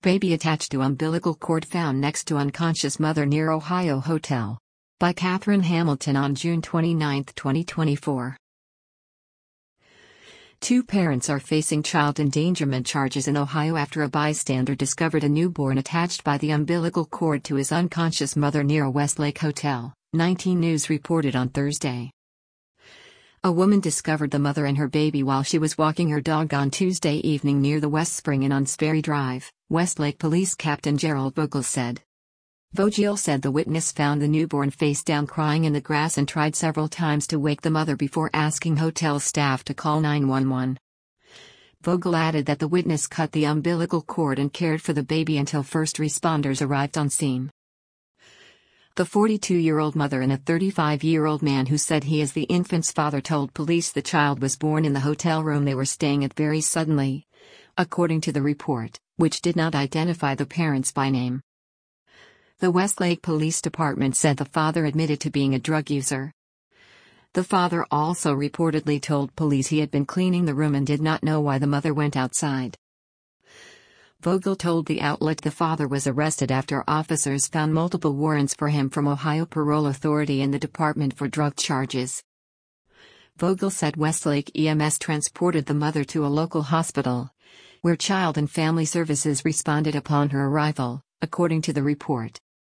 Baby attached to umbilical cord found next to unconscious mother near Ohio hotel. By Catherine Hamilton on June 29, 2024. Two parents are facing child endangerment charges in Ohio after a bystander discovered a newborn attached by the umbilical cord to his unconscious mother near a Westlake hotel, 19 News reported on Thursday. A woman discovered the mother and her baby while she was walking her dog on Tuesday evening near the West Spring Inn on Sperry Drive, Westlake Police Captain Gerald Vogel said. Vogel said the witness found the newborn face down crying in the grass and tried several times to wake the mother before asking hotel staff to call 911. Vogel added that the witness cut the umbilical cord and cared for the baby until first responders arrived on scene. The 42-year-old mother and a 35-year-old man who said he is the infant's father told police the child was born in the hotel room they were staying at very suddenly, according to the report, which did not identify the parents by name. The Westlake Police Department said the father admitted to being a drug user. The father also reportedly told police he had been cleaning the room and did not know why the mother went outside. Vogel told the outlet the father was arrested after officers found multiple warrants for him from Ohio Parole Authority and the Department for Drug Charges. Vogel said Westlake EMS transported the mother to a local hospital, where Child and Family Services responded upon her arrival, according to the report.